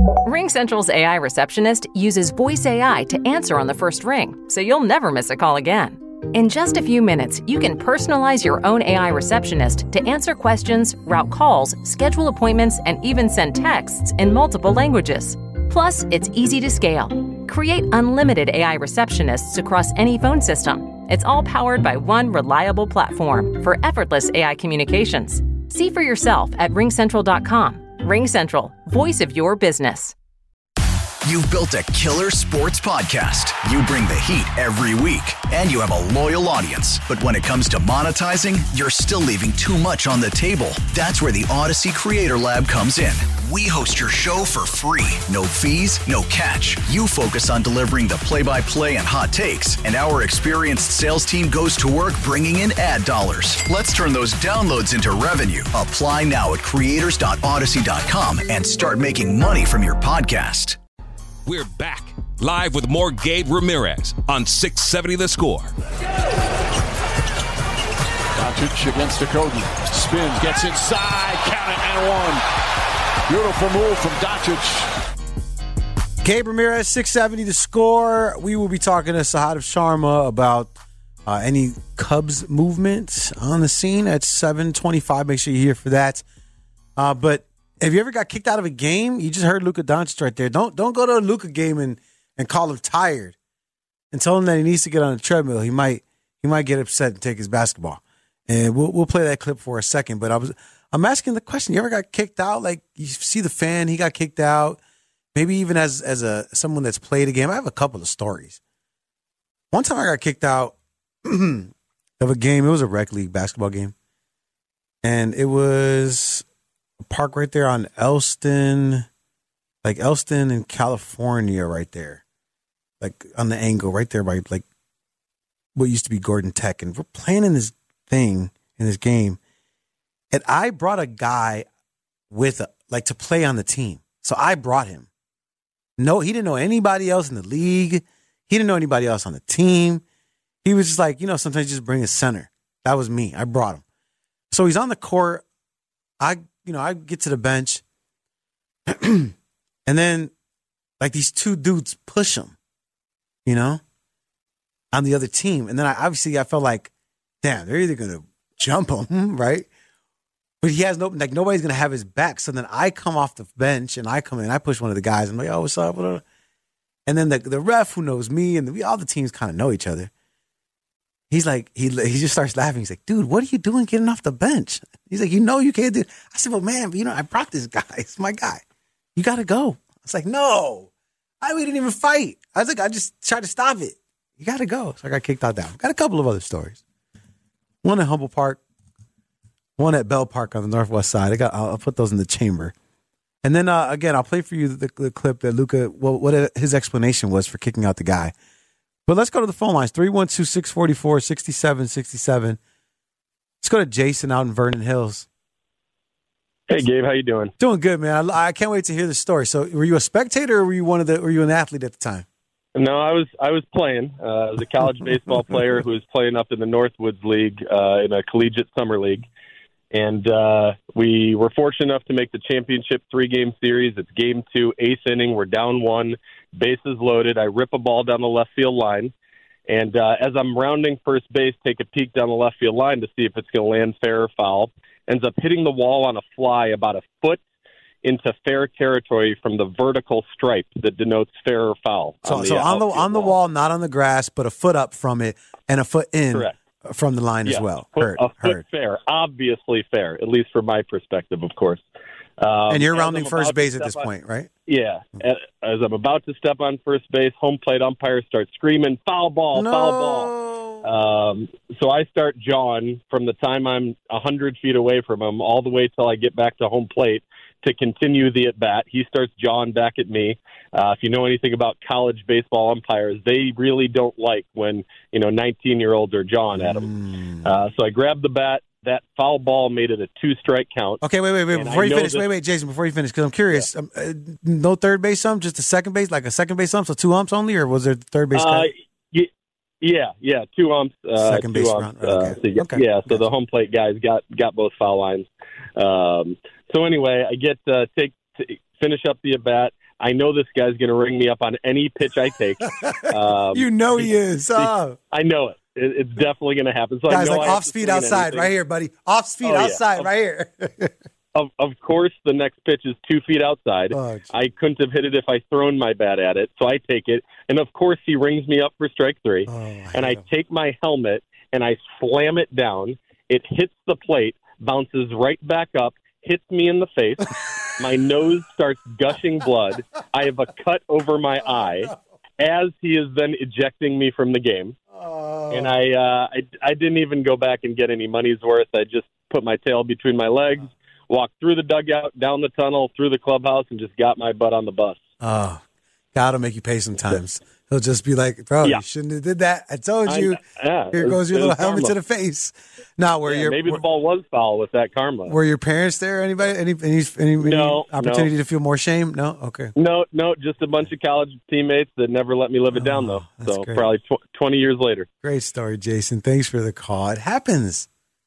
RingCentral's AI receptionist uses voice AI to answer on the first ring, so you'll never miss a call again. In just a few minutes, you can personalize your own AI receptionist to answer questions, route calls, schedule appointments, and even send texts in multiple languages. Plus, it's easy to scale. Create unlimited AI receptionists across any phone system. It's all powered by one reliable platform for effortless AI communications. See for yourself at ringcentral.com. RingCentral, voice of your business. You've built a killer sports podcast. You bring the heat every week, and you have a loyal audience. But when it comes to monetizing, you're still leaving too much on the table. That's where the Odyssey Creator Lab comes in. We host your show for free. No fees, no catch. You focus on delivering the play-by-play and hot takes, and our experienced sales team goes to work bringing in ad dollars. Let's turn those downloads into revenue. Apply now at creators.odyssey.com and start making money from your podcast. We're back, live with more Gabe Ramirez on 670 The Score. Doncic against Okogie. Spins, gets inside, count it, and one. Beautiful move from Doncic. Gabe Ramirez, 670 The Score. We will be talking to Sahadev Sharma about any Cubs movement on the scene at 7:25. Make sure you're here for that. But have you ever got kicked out of a game? You just heard Luka Doncic right there. Don't go to a Luka game and call him tired and tell him that he needs to get on a treadmill. He might get upset and take his basketball. And we'll play that clip for a second. But I'm asking the question: you ever got kicked out? Like you see the fan, he got kicked out. Maybe even as someone that's played a game. I have a couple of stories. One time I got kicked out of a game. It was a rec league basketball game, and it was park right there on Elston in California, right there, like on the angle right there by like what used to be Gordon Tech. And we're playing in this game, and I brought a guy to play on the team. So I brought him. No, he didn't know anybody else in the league. He didn't know anybody else on the team. He was just like, sometimes you just bring a center. That was me. I brought him. So he's on the court. I get to the bench, and then like these two dudes push him, on the other team. And then I felt like, damn, they're either going to jump him, right? But he has nobody's going to have his back. So then I come off the bench and I come in, I push one of the guys. I'm like, oh, what's up? And then the ref who knows me and all the teams kind of know each other. He's like, he just starts laughing. He's like, dude, what are you doing getting off the bench? He's like, you can't do it. I said, well, man, I brought this guy. It's my guy. You got to go. I was like, no, we didn't even fight. I was like, I just tried to stop it. You got to go. So I got kicked out down. Got a couple of other stories. One at Humboldt Park, one at Bell Park on the northwest side. I'll put those in the chamber. And then, again, I'll play for you the clip that Luka, what his explanation was for kicking out the guy. But let's go to the phone lines, 312-644-6767. Let's go to Jason out in Vernon Hills. Hey, Gabe, how you doing? Doing good, man. I can't wait to hear the story. So were you a spectator or were you an athlete at the time? No, I was playing. I was a college baseball player who was playing up in the Northwoods League in a collegiate summer league. And we were fortunate enough to make the championship 3-game series. It's game 2, 8th inning. We're down 1, bases loaded. I rip a ball down the left field line. And as I'm rounding first base, take a peek down the left field line to see if it's going to land fair or foul. Ends up hitting the wall on a fly about a foot into fair territory from the vertical stripe that denotes fair or foul. So on the wall, not on the grass, but a foot up from it and a foot in. Correct. From the line as well. Foot fair, obviously fair, at least from my perspective, of course. And you're rounding first base at this point, right? Yeah. As I'm about to step on first base, home plate umpire starts screaming, foul ball, foul ball. So I start jawing from the time I'm 100 feet away from him all the way till I get back to home plate to continue the at-bat. He starts jawing back at me. If you know anything about college baseball umpires, they really don't like when 19-year-olds are jawing at them. So I grabbed the bat. That foul ball made it a 2-strike count. Okay, wait. Before you finish, Jason, before you finish, because I'm curious. Yeah. No third base ump, just a second base, like a second base ump, so 2 umps only, or was there third base? Yeah, 2 umps. Second base round. Okay. So the home plate guys got both foul lines. So anyway, I get finish up the at bat. I know this guy's going to ring me up on any pitch I take. He is. Oh. I know it. It's definitely going to happen. So guys, I know like off speed outside right here, buddy. Off speed outside right here. Of course, the next pitch is 2 feet outside. Oh, I couldn't have hit it if I thrown my bat at it, so I take it. And, of course, he rings me up for strike 3. I take my helmet, and I slam it down. It hits the plate, bounces right back up, hits me in the face. My nose starts gushing blood. I have a cut over my eye as he is then ejecting me from the game. And I didn't even go back and get any money's worth. I just put my tail between my legs, walked through the dugout, down the tunnel, through the clubhouse, and just got my butt on the bus. Oh, God will make you pay sometimes. He'll just be like, bro, you shouldn't have did that. I told you. Here goes your little helmet to the face. Now, maybe the ball was foul with that karma. Were your parents there? Anybody? Any opportunity to feel more shame? No? Okay. No, just a bunch of college teammates that never let me live it down, though. So great. Probably 20 years later. Great story, Jason. Thanks for the call. It happens.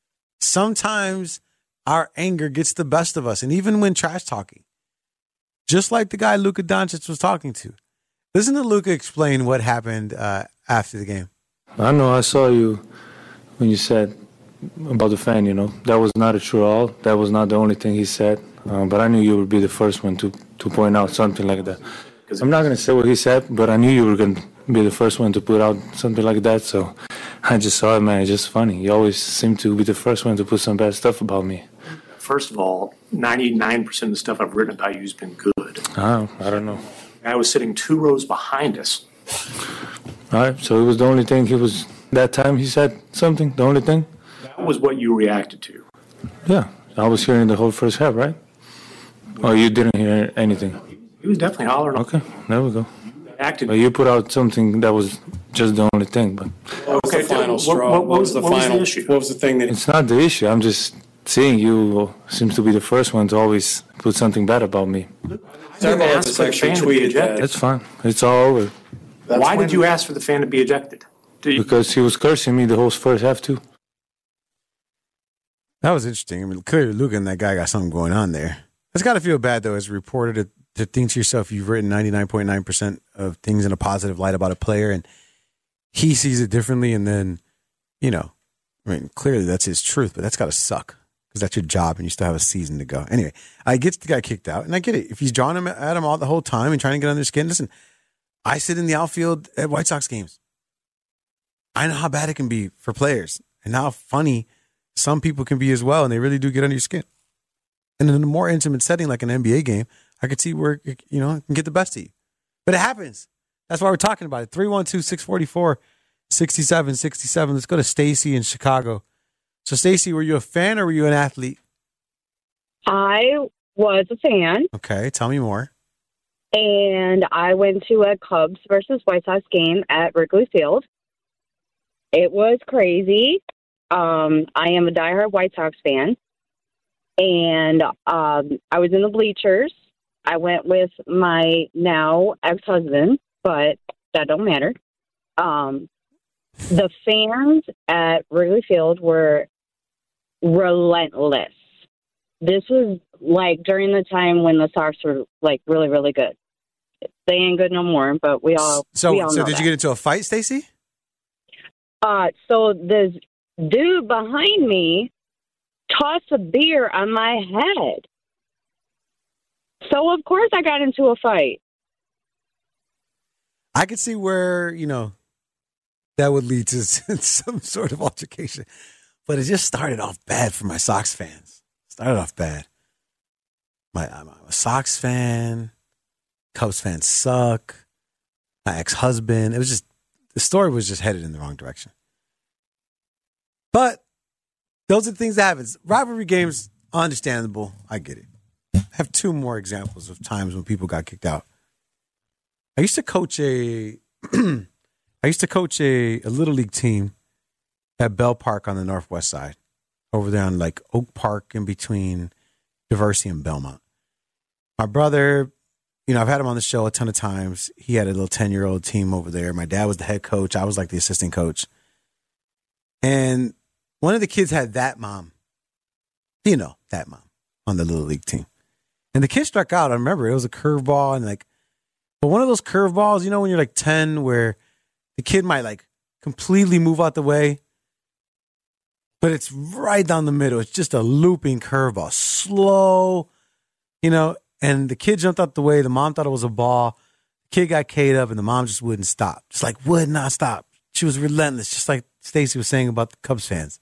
Sometimes our anger gets the best of us, and even when trash talking, just like the guy Luka Doncic was talking to. Listen to Luka explain what happened after the game. I know I saw you when you said about the fan, That was not a true all. That was not the only thing he said. But I knew you would be the first one to point out something like that. I'm not going to say what he said, but I knew you were going to be the first one to put out something like that. So I just saw it, man. It's just funny. You always seem to be the first one to put some bad stuff about me. First of all, 99% of the stuff I've written about you has been good. I don't know. I was sitting 2 rows behind us. All right, so it was the only thing that time he said something, the only thing? That was what you reacted to. Yeah, I was hearing the whole first half, right? Or you didn't hear anything? He was definitely hollering. Okay, there we go. Acted. But you put out something that was just the only thing. But what was the final straw? What was the final issue? What was the thing that... It's not the issue. I'm just seeing you seems to be the first one to always put something bad about me. It's actually tweeted that. That's fine. It's all over. Why did you ask for the fan to be ejected? Because he was cursing me the whole first half, too. That was interesting. I mean, clearly Luka and that guy got something going on there. It's got to feel bad, though, as a reporter to think to yourself you've written 99.9% of things in a positive light about a player, and he sees it differently, and then, clearly that's his truth, but that's got to suck. Because that's your job, and you still have a season to go. Anyway, I get the guy kicked out, and I get it. If he's drawing him at him all the whole time and trying to get under their skin, listen, I sit in the outfield at White Sox games. I know how bad it can be for players and how funny some people can be as well, and they really do get under your skin. And in a more intimate setting like an NBA game, I could see where it can get the best of you. But it happens. That's why we're talking about it. 312-644-6767. Let's go to Stacy in Chicago. So, Stacey, were you a fan or were you an athlete? I was a fan. Okay, tell me more. And I went to a Cubs versus White Sox game at Wrigley Field. It was crazy. I am a diehard White Sox fan. And I was in the bleachers. I went with my now ex-husband, but that don't matter. The fans at Wrigley Field were relentless. This was like during the time when the Sox were like really, really good. They ain't good no more, but we all know did that. You get into a fight, Stacey? So this dude behind me tossed a beer on my head. So of course I got into a fight. I could see where, that would lead to some sort of altercation. But it just started off bad for my Sox fans. Started off bad. I'm a Sox fan. Cubs fans suck. My ex-husband. The story was just headed in the wrong direction. But those are the things that happen. Rivalry games, understandable. I get it. I have 2 more examples of times when people got kicked out. I used to coach a Little League team at Bell Park on the Northwest side, over there on like Oak Park in between Diversey and Belmont. My brother, I've had him on the show a ton of times. He had a little 10-year-old team over there. My dad was the head coach. I was like the assistant coach. And one of the kids had that mom, that mom on the Little League team. And the kid struck out. I remember it was a curveball and like But one of those curveballs, when you're like 10, where the kid might like completely move out the way, but it's right down the middle. It's just a looping curveball, slow, and the kid jumped out the way. The mom thought it was a ball. The kid got K'd up, and the mom just wouldn't stop. Just like would not stop. She was relentless, just like Stacey was saying about the Cubs fans.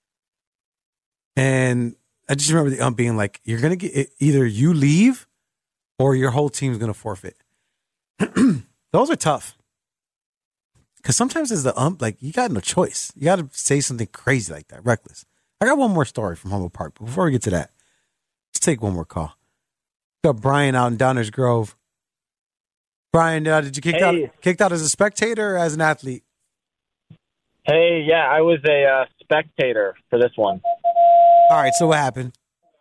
And I just remember the ump being like, you're going to get either you leave or your whole team's going to forfeit. Those are tough. Because sometimes as the ump, like, you got no choice. You got to say something crazy like that, reckless. I got one more story from Humboldt Park. But before we get to that, let's take one more call. We got Brian out in Downers Grove. Brian, did you kicked out as a spectator or as an athlete? Hey, yeah, I was a spectator for this one. All right, so what happened?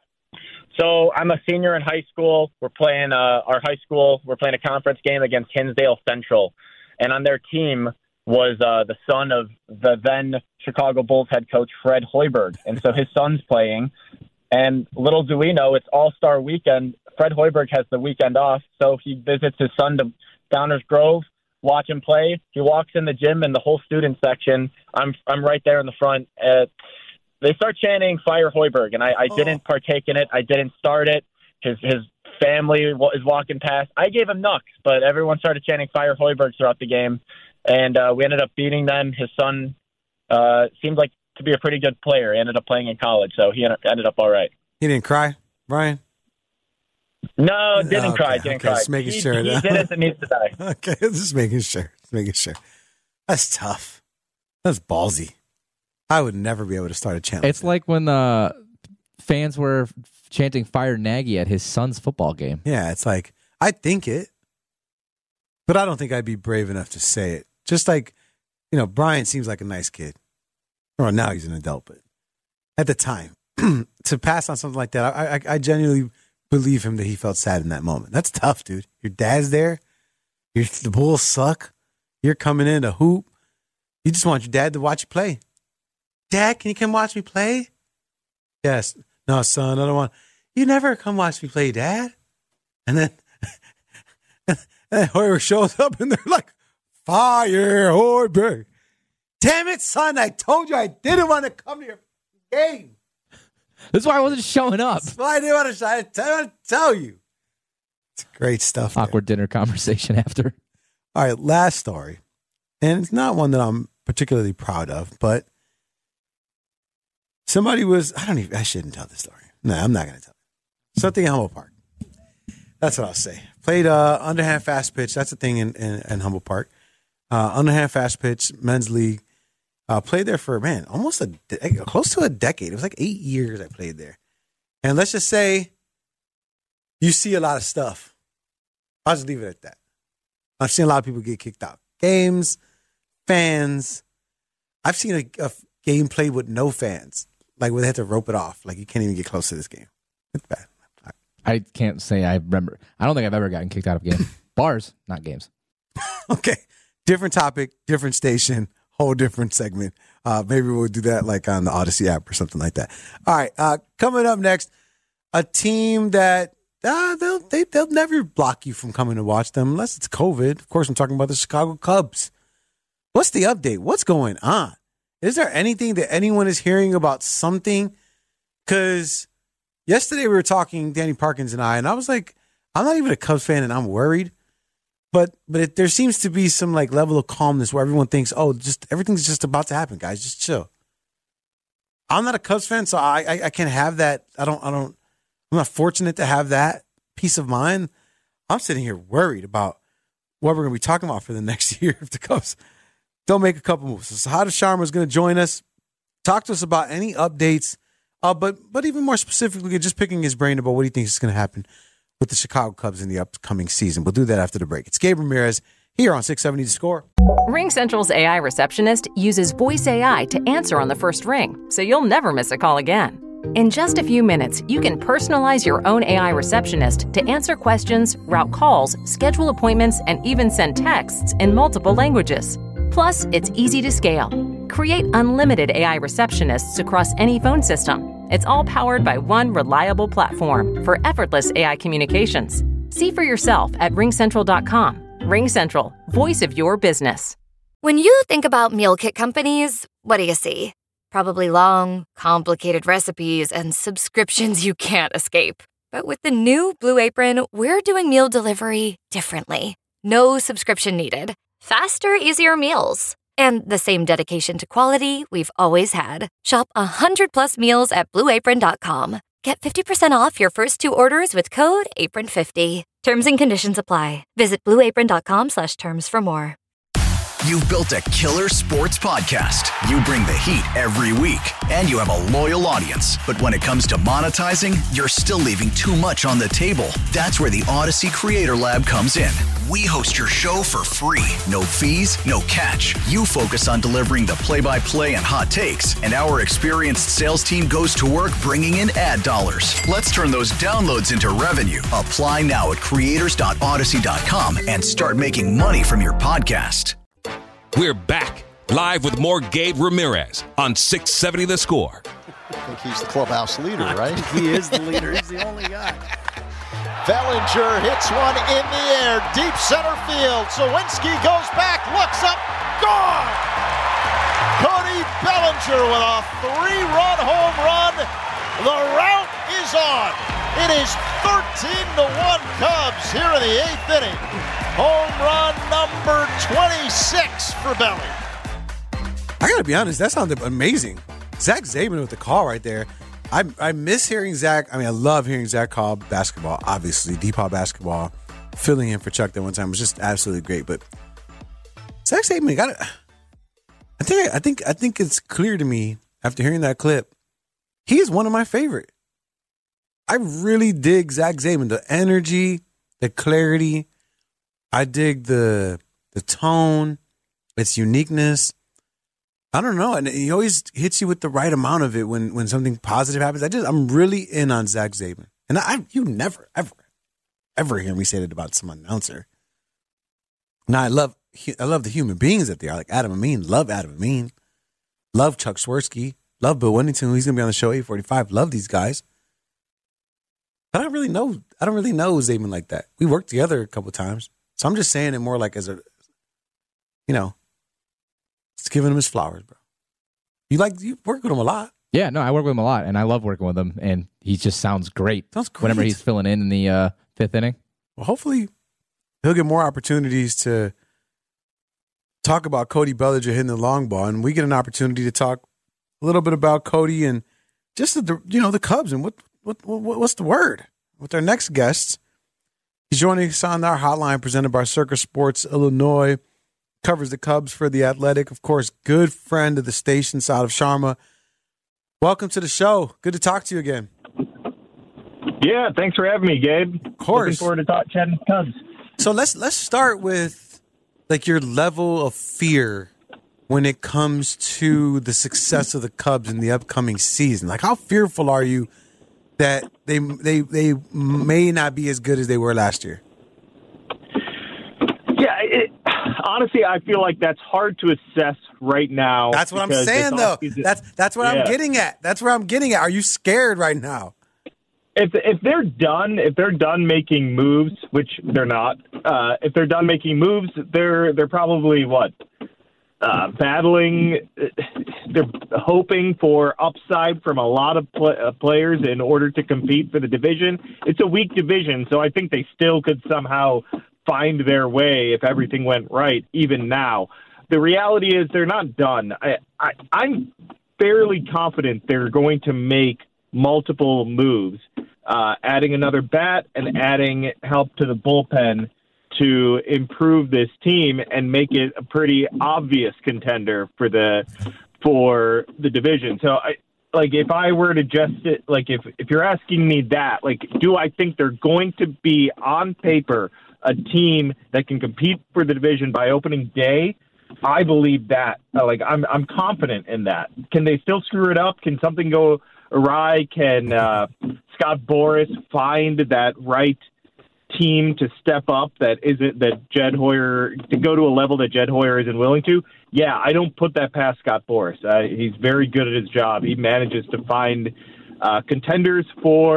So I'm a senior in high school. We're playing we're playing a conference game against Hinsdale Central. And on their team was the son of the then Chicago Bulls head coach, Fred Hoiberg. And so his son's playing. And little do we know, it's All-Star Weekend. Fred Hoiberg has the weekend off, so he visits his son to Downers Grove, watch him play. He walks in the gym, and the whole student section, I'm right there in the front. They start chanting "Fire Hoiberg," and I didn't partake in it. I didn't start it. His family is walking past. I gave him knucks, but everyone started chanting "Fire Hoiberg" throughout the game, and we ended up beating them. His son seemed like to be a pretty good player. He ended up playing in college, so he ended up all right. He didn't cry, Brian? No, didn't cry. Just making sure. He did as it needs to die. Okay, just making sure. That's tough. That's ballsy. I would never be able to start a chant. It's like when fans were chanting "Fire Nagy" at his son's football game. Yeah, it's like, I think it, but I don't think I'd be brave enough to say it. Just like, Brian seems like a nice kid. Well, now he's an adult, but at the time, to pass on something like that, I genuinely believe him that he felt sad in that moment. That's tough, dude. Your dad's there. The Bulls suck. You're coming in to hoop. You just want your dad to watch you play. Dad, can you come watch me play? Yes. No, son, I don't want. You never come watch me play, Dad. And then Hoiberg shows up, and they're like, "Fire Hoiberg." Damn it, son. I told you I didn't want to come to your game. That's why I wasn't showing up. That's why I didn't want to tell you. It's great stuff. Awkward dinner conversation after. All right, last story. And it's not one that I'm particularly proud of, but somebody was, I shouldn't tell this story. No, I'm not going to tell it. Something in Humboldt Park. That's what I'll say. Played underhand fast pitch. That's a thing in Humboldt Park. Underhand fast pitch, men's league. Played there for, almost close to a decade. It was like 8 years I played there. And let's just say you see a lot of stuff. I'll just leave it at that. I've seen a lot of people get kicked out. Games, fans. I've seen a game played with no fans, like where they had to rope it off. Like you can't even get close to this game. It's bad. I can't say I remember. I don't think I've ever gotten kicked out of a game. Bars, not games. Okay. Different topic, different station, whole different segment. Maybe we'll do that like on the Odyssey app or something like that. All right. Coming up next, a team that they'll never block you from coming to watch them unless it's COVID. Of course, I'm talking about the Chicago Cubs. What's the update? What's going on? Is there anything that anyone is hearing about something? Because yesterday we were talking, Danny Parkins and I was like, I'm not even a Cubs fan and I'm worried. But there seems to be some like level of calmness where everyone thinks, everything's just about to happen, guys. Just chill. I'm not a Cubs fan, so I can't have that. I'm not fortunate to have that peace of mind. I'm sitting here worried about what we're going to be talking about for the next year if the Cubs don't make a couple moves. So Sahadev Sharma is going to join us, talk to us about any updates, but even more specifically, just picking his brain about what he thinks is going to happen with the Chicago Cubs in the upcoming season. We'll do that after the break. It's Gabe Ramirez here on 670 The Score. RingCentral's AI receptionist uses voice AI to answer on the first ring, so you'll never miss a call again. In just a few minutes, you can personalize your own AI receptionist to answer questions, route calls, schedule appointments, and even send texts in multiple languages. Plus, it's easy to scale. Create unlimited AI receptionists across any phone system. It's all powered by one reliable platform for effortless AI communications. See for yourself at RingCentral.com. RingCentral, voice of your business. When you think about meal kit companies, what do you see? Probably long, complicated recipes and subscriptions you can't escape. But with the new Blue Apron, we're doing meal delivery differently. No subscription needed. Faster, easier meals. And the same dedication to quality we've always had. Shop 100+ meals at BlueApron.com. Get 50% off your first 2 orders with code APRON50. Terms and conditions apply. Visit BlueApron.com/terms for more. You've built a killer sports podcast. You bring the heat every week, and you have a loyal audience. But when it comes to monetizing, you're still leaving too much on the table. That's where the Odyssey Creator Lab comes in. We host your show for free. No fees, no catch. You focus on delivering the play-by-play and hot takes, and our experienced sales team goes to work bringing in ad dollars. Let's turn those downloads into revenue. Apply now at creators.odyssey.com and start making money from your podcast. We're back, live with more Gabe Ramirez on 670 The Score. I think he's the clubhouse leader, right? He is the leader. He's the only guy. Bellinger hits one in the air, deep center field. Sawinski goes back, looks up, gone! Cody Bellinger with a 3-run home run. The rout is on. It is 13-1 Cubs here in the 8th inning. Home run number 26 for Belly. I gotta be honest, that sounded amazing. Zach Zabin with the call right there. I miss hearing Zach. I mean, I love hearing Zach call basketball, obviously. Depaul basketball. Filling in for Chuck that one time was just absolutely great. But Zach Zabin got it. I think it's clear to me after hearing that clip, he is one of my favorite. I really dig Zach Zabin. The energy, the clarity. I dig the tone, its uniqueness. I don't know. And he always hits you with the right amount of it when something positive happens. I'm really in on Zach Zabin. And you never, ever hear me say that about some announcer. Now, I love the human beings that they are. Like Adam Amin. Love Adam Amin. Love Chuck Swirsky. Love Bill Wennington. He's going to be on the show 8:45. Love these guys. But I don't really know Zabin like that. We worked together a couple times. So I'm just saying it more like as a, just giving him his flowers, bro. You work with him a lot. Yeah, no, I work with him a lot, and I love working with him, and he just sounds great. Whenever he's filling in the 5th inning. Well, hopefully he'll get more opportunities to talk about Cody Bellinger hitting the long ball, and we get an opportunity to talk a little bit about Cody and just the Cubs and what's the word with our next guest. He's joining us on our hotline presented by Circus Sports Illinois. Covers the Cubs for The Athletic. Of course, good friend of the station, Sahadev Sharma. Welcome to the show. Good to talk to you again. Yeah, thanks for having me, Gabe. Of course. Looking forward to chatting Cubs. So let's start with your level of fear when it comes to the success of the Cubs in the upcoming season. Like, how fearful are you that they may not be as good as they were last year? Yeah, honestly, I feel like that's hard to assess right now. That's what I'm saying, though. That's what I'm getting at. That's where I'm getting at. Are you scared right now? If they're done making moves, which they're not. If they're done making moves, they're probably battling. They're hoping for upside from a lot of players in order to compete for the division. It's a weak division, so I think they still could somehow find their way if everything went right, even now. The reality is they're not done. I'm fairly confident they're going to make multiple moves, adding another bat and adding help to the bullpen to improve this team and make it a pretty obvious contender for the division. So if I were to just if you're asking me that, do I think they're going to be on paper a team that can compete for the division by opening day? I believe that. I'm confident in that. Can they still screw it up? Can something go awry? Can Scott Boras find that right team to step up that Jed Hoyer, to go to a level that Jed Hoyer isn't willing to? Yeah, I don't put that past Scott Boras. He's very good at his job. He manages to find contenders for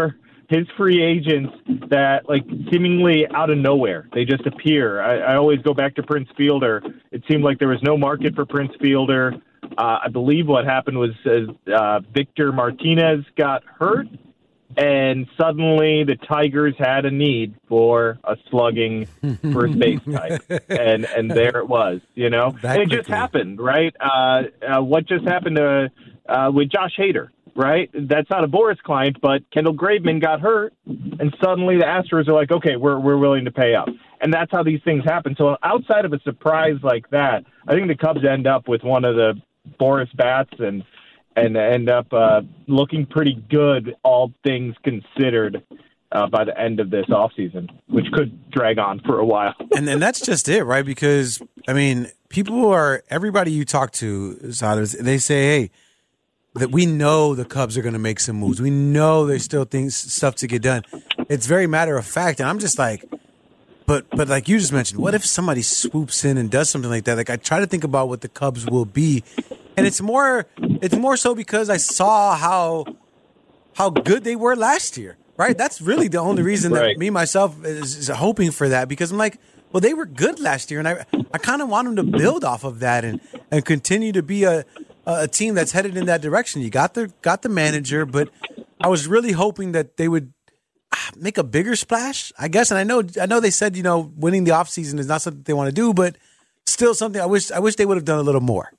his free agents that, like, seemingly out of nowhere, they just appear. I always go back to Prince Fielder. It seemed like there was no market for Prince Fielder. I believe what happened was Victor Martinez got hurt, and suddenly the Tigers had a need for a slugging first base type, and there it was, and it just happened, right? What just happened with Josh Hader, right? That's not a Boris client, but Kendall Graveman got hurt, and suddenly the Astros are like, okay, we're willing to pay up, and that's how these things happen. So outside of a surprise like that, I think the Cubs end up with one of the Boris bats and end up looking pretty good, all things considered, by the end of this offseason, which could drag on for a while. And then that's just it, right? Because, I mean, everybody you talk to, they say, hey, that we know the Cubs are going to make some moves. We know there's still stuff to get done. It's very matter of fact, and I'm just like, but like you just mentioned, what if somebody swoops in and does something like that? Like, I try to think about what the Cubs will be, and it's more so because I saw how good they were last year, right? That's really the only reason that me, myself, is hoping for that, because I'm like, well, they were good last year, and I kind of want them to build off of that and continue to be a team that's headed in that direction. You got the manager, but I was really hoping that they would make a bigger splash, I guess. And I know they said, winning the offseason is not something they want to do, but still something I wish they would have done a little more.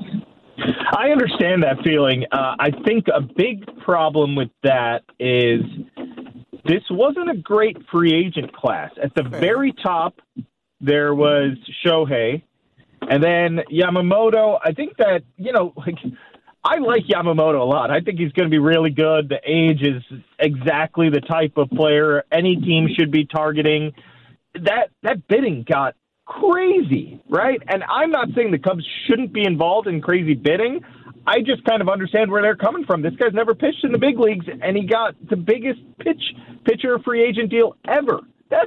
I understand that feeling. I think a big problem with that is this wasn't a great free agent class. At the very top, there was Shohei, and then Yamamoto. I think that, I like Yamamoto a lot. I think he's going to be really good. The age is exactly the type of player any team should be targeting. That bidding got crazy, right? And I'm not saying the Cubs shouldn't be involved in crazy bidding. I just kind of understand where they're coming from. This guy's never pitched in the big leagues, and he got the biggest pitcher free agent deal ever.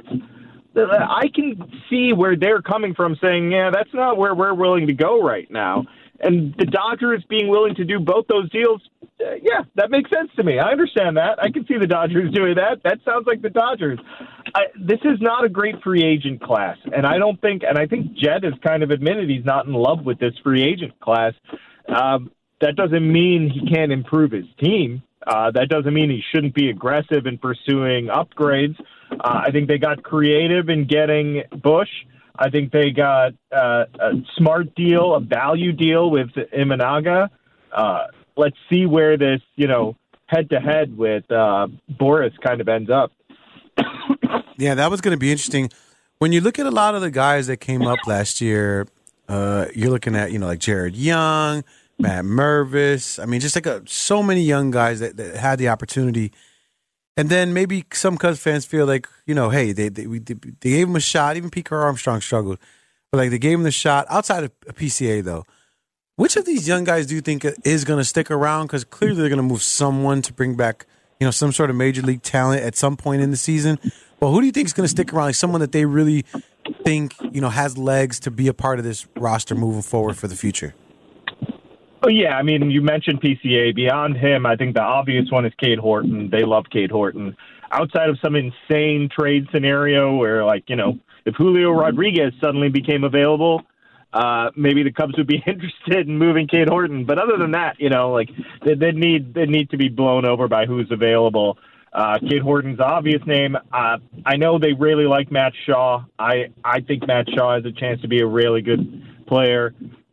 I can see where they're coming from, saying, yeah, that's not where we're willing to go right now. And the Dodgers being willing to do both those deals, yeah, that makes sense to me. I understand that. I can see the Dodgers doing that. That sounds like the Dodgers. This is not a great free agent class, and I think Jed has kind of admitted he's not in love with this free agent class. That doesn't mean he can't improve his team. That doesn't mean he shouldn't be aggressive in pursuing upgrades. I think they got creative in getting Bush. I think they got a smart deal, a value deal with Imanaga. Let's see where this, head-to-head with Boris kind of ends up. Yeah, that was going to be interesting. When you look at a lot of the guys that came up last year, you're looking at, like Jared Young, Matt Mervis. I mean, just like so many young guys that had the opportunity. And then maybe some Cubs fans feel like, hey, they gave him a shot. Even Pete Armstrong struggled. But, like, they gave him the shot. Outside of PCA, though, which of these young guys do you think is going to stick around? Because clearly they're going to move someone to bring back, some sort of major league talent at some point in the season. Well, who do you think is going to stick around? Like someone that they really think, has legs to be a part of this roster moving forward for the future? Oh, yeah. I mean, you mentioned PCA. Beyond him, I think the obvious one is Cade Horton. They love Cade Horton. Outside of some insane trade scenario where, if Julio Rodriguez suddenly became available, maybe the Cubs would be interested in moving Cade Horton. But other than that, they need to be blown over by who's available. Cade Horton's the obvious name. I know they really like Matt Shaw. I think Matt Shaw has a chance to be a really good player.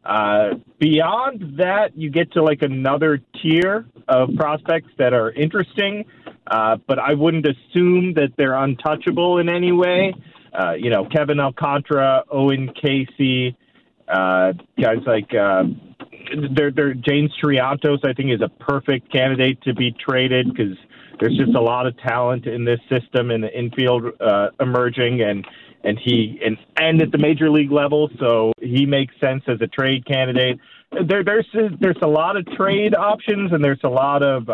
Beyond that, you get to another tier of prospects that are interesting, but I wouldn't assume that they're untouchable in any way. Kevin Alcantara, Owen Casey, guys like James Triantos, I think, is a perfect candidate to be traded because there's just a lot of talent in this system in the infield emerging, and at the major league level, so he makes sense as a trade candidate. There's a lot of trade options, and there's a lot of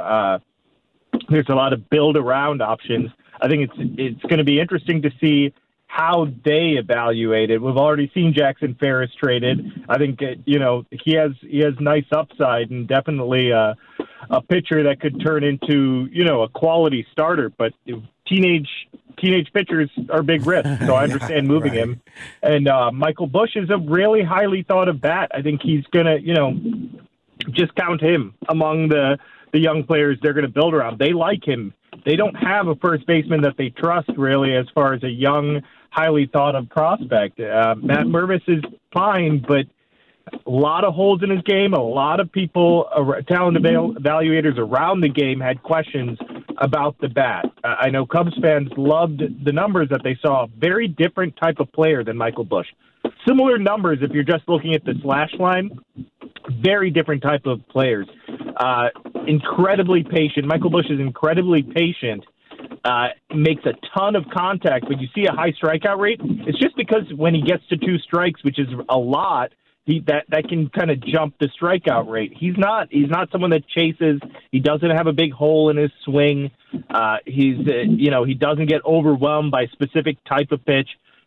build around options. I think it's going to be interesting to see how they evaluate it. We've already seen Jackson Ferris traded. I think he has nice upside and definitely a a pitcher that could turn into, a quality starter. But teenage pitchers are big risk, so I understand moving him. And Michael Busch is a really highly thought of bat. I think he's going to, just count him among the young players they're going to build around. They like him. They don't have a first baseman that they trust, really, as far as a young, highly thought of prospect. Matt Mervis is fine, but a lot of holes in his game. A lot of people, talent evaluators around the game, had questions about the bat. I know Cubs fans loved the numbers that they saw. Very different type of player than Michael Busch. Similar numbers if you're just looking at the slash line. Very different type of players. Incredibly patient. Michael Busch is incredibly patient. Makes a ton of contact, but you see a high strikeout rate. It's just because when he gets to 2 strikes, which is a lot, that can kind of jump the strikeout rate. He's not someone that chases. He doesn't have a big hole in his swing. He doesn't get overwhelmed by a specific type of pitch.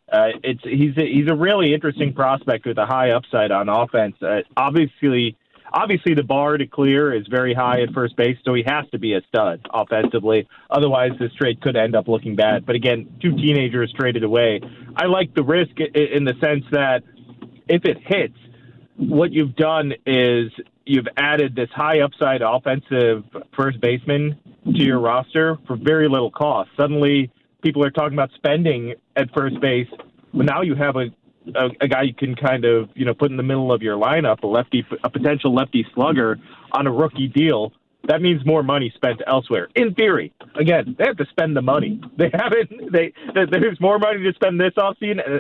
He's a really interesting prospect with a high upside on offense. Obviously the bar to clear is very high at first base, so he has to be a stud offensively. Otherwise, this trade could end up looking bad. But again, 2 teenagers traded away. I like the risk in the sense that if it hits, what you've done is you've added this high upside offensive first baseman to your roster for very little cost. Suddenly, people are talking about spending at first base. Well, now you have a guy you can kind of, put in the middle of your lineup, a potential lefty slugger on a rookie deal. That means more money spent elsewhere. In theory, again, they have to spend the money. They haven't. There's more money to spend this offseason,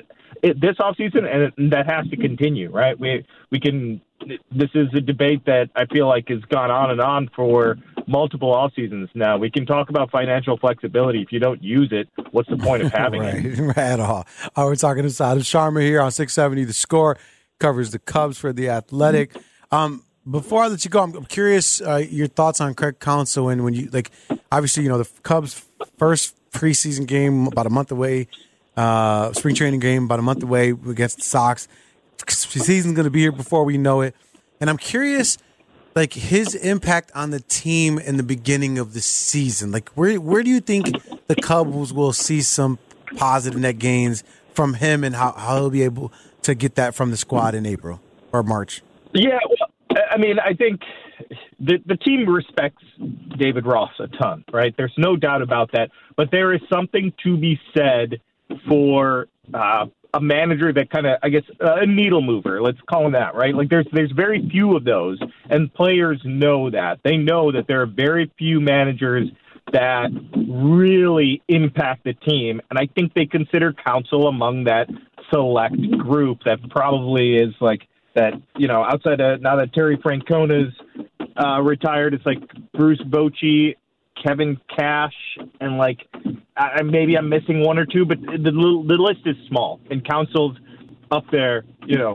and that has to continue, right? We can. This is a debate that I feel like has gone on and on for multiple off seasons now. We can talk about financial flexibility. If you don't use it, what's the point of having it? Right at all. We're talking to Sahadev Sharma here on 670 The Score. Covers the Cubs for The Athletic. Before I let you go, I'm curious your thoughts on Craig Counsell and when you obviously the Cubs' first preseason game about a month away, spring training game about a month away against the Sox. The season's going to be here before we know it, and I'm curious, his impact on the team in the beginning of the season. Where do you think the Cubs will see some positive net gains from him, and how he'll be able to get that from the squad in April or March? Yeah. I mean, I think the team respects David Ross a ton, right? There's no doubt about that. But there is something to be said for a manager that kind of, I guess, a needle mover. Let's call him that, right? There's very few of those, and players know that. They know that there are very few managers that really impact the team, and I think they consider Counsell among that select group that probably is that, outside of now that Terry Francona's retired, it's Bruce Bochy, Kevin Cash, and maybe I'm missing one or two, but the list is small. And Counsell's up there,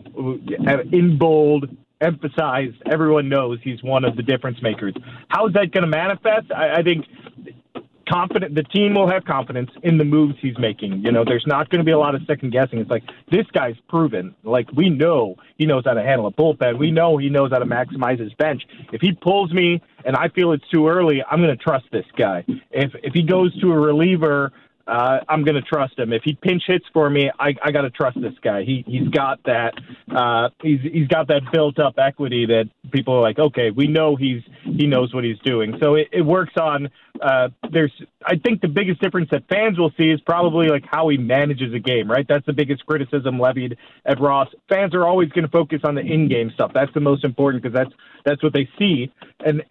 in bold, emphasized. Everyone knows he's one of the difference makers. How is that going to manifest? I think the team will have confidence in the moves he's making. There's not going to be a lot of second guessing. It's this guy's proven. We know he knows how to handle a bullpen. We know he knows how to maximize his bench. If he pulls me and I feel it's too early, I'm going to trust this guy. If he goes to a reliever, I'm going to trust him. If he pinch hits for me, I got to trust this guy. He's got that. He's got that built up equity that people are okay, we know he knows what he's doing. So it works on. I think the biggest difference that fans will see is probably how he manages a game. Right, that's the biggest criticism levied at Ross. Fans are always going to focus on the in-game stuff. That's the most important because that's what they see, and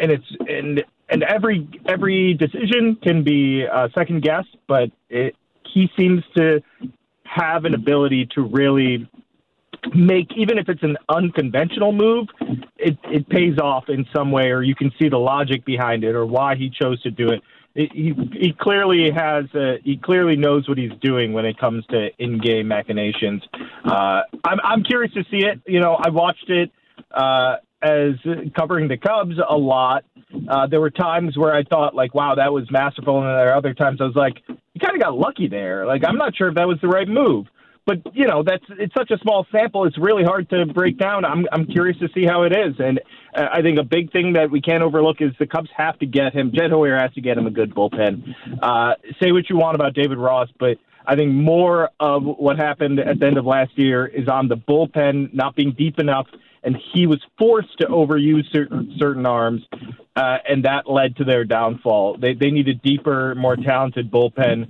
every decision can be second guessed, but he seems to have an ability to really make, even if it's an unconventional move, it pays off in some way, or you can see the logic behind it or why he chose to do it. He clearly knows what he's doing when it comes to in-game machinations. I'm curious to see it. I watched it as covering the Cubs a lot. There were times where I thought wow, that was masterful. And there are other times I was you kind of got lucky there. I'm not sure if that was the right move. But, it's such a small sample. It's really hard to break down. I'm curious to see how it is. And I think a big thing that we can't overlook is the Cubs have to get him. Jed Hoyer has to get him a good bullpen. Say what you want about David Ross, but I think more of what happened at the end of last year is on the bullpen not being deep enough, and he was forced to overuse certain arms, and that led to their downfall. They need a deeper, more talented bullpen.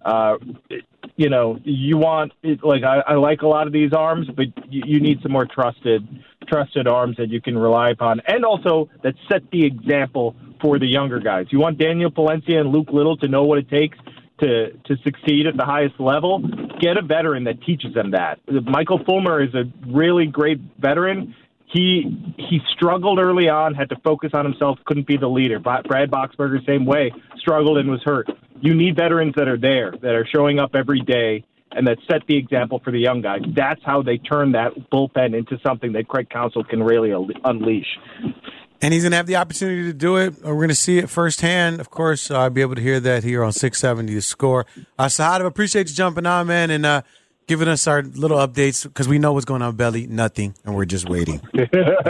You want I like a lot of these arms, but you need some more trusted arms that you can rely upon, and also that set the example for the younger guys. You want Daniel Palencia and Luke Little to know what it takes to succeed at the highest level. Get a veteran that teaches them that. Michael Fulmer is a really great veteran. He struggled early on, had to focus on himself, couldn't be the leader. Brad Boxberger, same way, struggled and was hurt. You need veterans that are there, that are showing up every day, and that set the example for the young guys. That's how they turn that bullpen into something that Craig Counsell can really unleash. And he's going to have the opportunity to do it. We're going to see it firsthand. Of course, I'll be able to hear that here on 670 The Score. Sahadov, appreciate you jumping on, man, and giving us our little updates, because we know what's going on, Belly. Nothing, and we're just waiting. Soon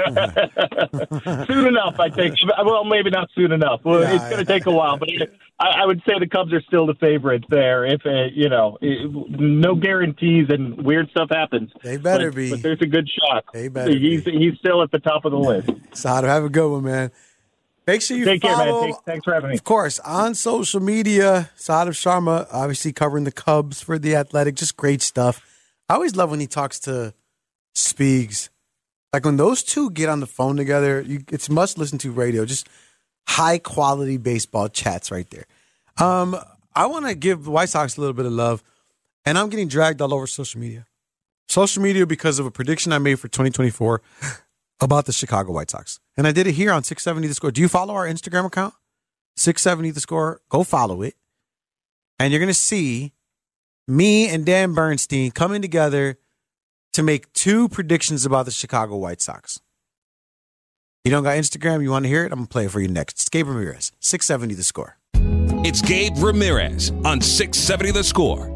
enough, I think. Well, maybe not soon enough. Well, it's going to take a while, but I would say the Cubs are still the favorites there. If no guarantees and weird stuff happens. They better be. But there's a good shot. They better He's still at the top of the list. Sahadov, have a good one, man. Make sure you Take follow. care, man. Thanks for having me. Of course, on social media, Sahadov Sharma, obviously covering the Cubs for The Athletic. Just great stuff. I always love when he talks to Speegs. Like when those two get on the phone together, it's must-listen-to radio. Just high-quality baseball chats right there. I want to give the White Sox a little bit of love, and I'm getting dragged all over social media. Social media because of a prediction I made for 2024 about the Chicago White Sox. And I did it here on 670 The Score. Do you follow our Instagram account? 670 The Score. Go follow it. And you're going to see me and Dan Bernstein coming together to make two predictions about the Chicago White Sox. You don't got Instagram? You want to hear it? I'm going to play it for you next. It's Gabe Ramirez, 670 The Score. It's Gabe Ramirez on 670 The Score.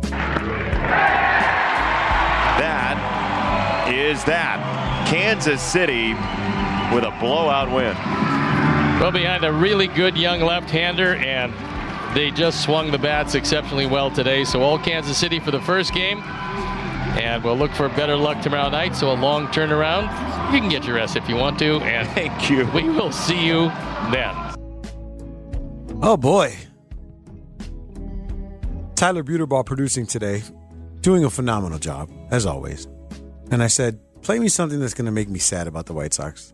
That is that. Kansas City with a blowout win. Well, behind a really good young left-hander, and they just swung the bats exceptionally well today. So all Kansas City for the first game, and we'll look for better luck tomorrow night. So a long turnaround. You can get your rest if you want to, and thank you. We will see you then. Oh, boy. Tyler Buterball producing today, doing a phenomenal job, as always. And I said, play me something that's going to make me sad about the White Sox.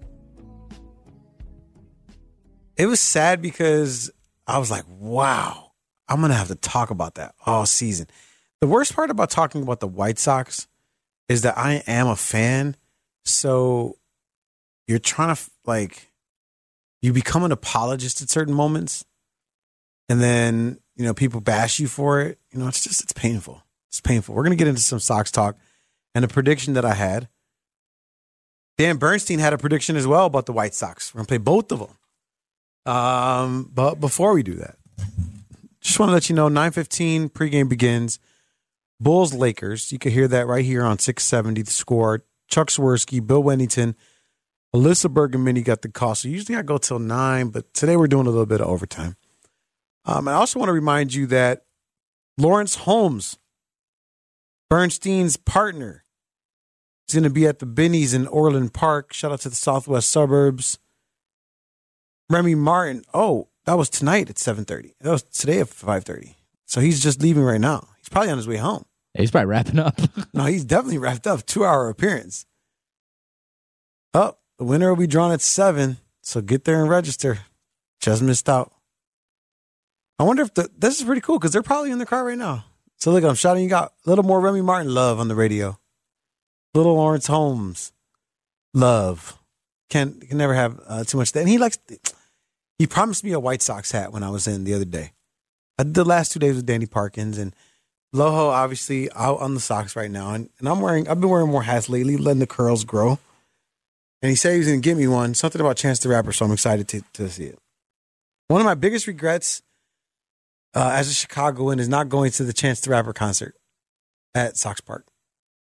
It was sad because I was like, wow, I'm going to have to talk about that all season. The worst part about talking about the White Sox is that I am a fan. So you're trying to, you become an apologist at certain moments. And then, people bash you for it. It's painful. It's painful. We're going to get into some Sox talk and a prediction that I had. Dan Bernstein had a prediction as well about the White Sox. We're going to play both of them. But before we do that, just want to let you know, 9:15 pregame begins. Bulls Lakers. You can hear that right here on 670 The Score. Chuck Swirsky, Bill Wennington, Alyssa Bergamini got the call. So usually I go till 9, but today we're doing a little bit of overtime. And I also want to remind you that Lawrence Holmes, Bernstein's partner, is going to be at the Benny's in Orland Park. Shout out to the Southwest Suburbs. Remy Martin. Oh, that was tonight at 7:30. That was today at 5:30. So he's just leaving right now. He's probably on his way home. He's probably wrapping up. No, he's definitely wrapped up. 2-hour appearance. Oh, the winner will be drawn at 7. So get there and register. Just missed out. I wonder if this is pretty cool because they're probably in the car right now. So look, I'm shouting. You got a little more Remy Martin love on the radio. Little Lawrence Holmes love. Can never have too much of that. And he promised me a White Sox hat when I was in the other day. I did the last 2 days with Danny Parkins, and Loho obviously out on the Sox right now. And I've been wearing more hats lately, letting the curls grow. And he said he was going to get me one, something about Chance the Rapper, so I'm excited to see it. One of my biggest regrets as a Chicagoan is not going to the Chance the Rapper concert at Sox Park.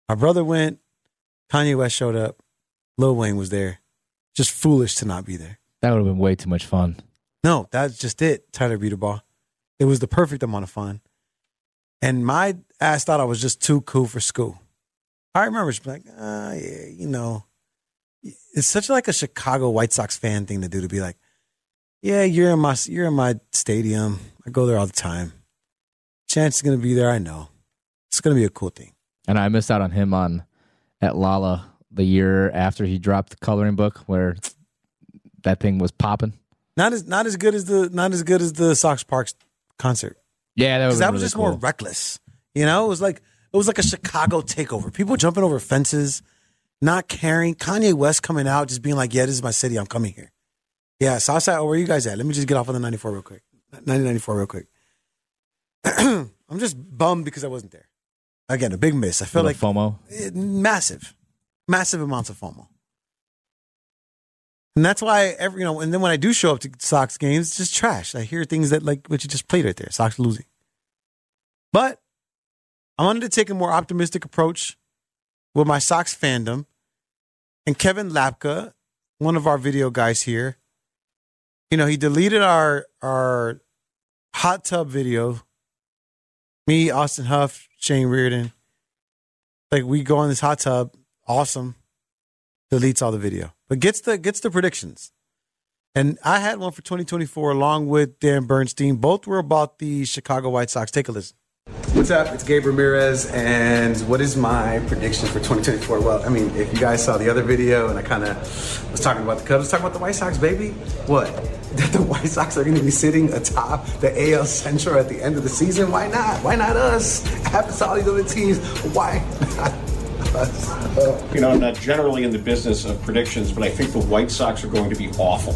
My brother went. Kanye West showed up. Lil Wayne was there. Just foolish to not be there. That would have been way too much fun. No, that's just it, Tyler Beaterball. It was the perfect amount of fun. And my ass thought I was just too cool for school. I remember just like, yeah, you know. It's such like a Chicago White Sox fan thing to do, to be like, yeah, you're in my stadium. I go there all the time. Chance is going to be there, I know. It's going to be a cool thing. And I missed out on him at Lala the year after he dropped the coloring book, where that thing was popping. Not as good as the Sox Parks concert. Yeah, that was just cool. More reckless. You know, it was like a Chicago takeover. People jumping over fences, not caring. Kanye West coming out, just being like, "Yeah, this is my city. I'm coming here." Yeah, Southside. Oh, where are you guys at? Let me just get off on the 94 real quick. 1994 real quick. I'm just bummed because I wasn't there. Again, a big miss. I feel like FOMO. Massive amounts of FOMO. And that's why and then when I do show up to Sox games, it's just trash. I hear things that like what you just played right there. Sox losing. But I wanted to take a more optimistic approach with my Sox fandom. And Kevin Lapka, one of our video guys here, he deleted our hot tub video. Me, Austin Huff, Shane Reardon. Like, we go in this hot tub. Awesome. Deletes all the video. But gets the predictions. And I had one for 2024 along with Dan Bernstein. Both were about the Chicago White Sox. Take a listen. What's up? It's Gabe Ramirez, and what is my prediction for 2024? Well, I mean, if you guys saw the other video and I kind of was talking about the Cubs, talking about the White Sox, baby. What? That the White Sox are going to be sitting atop the AL Central at the end of the season? Why not? Why not us? Happens to all these other teams. Why not us? I'm not generally in the business of predictions, but I think the White Sox are going to be awful.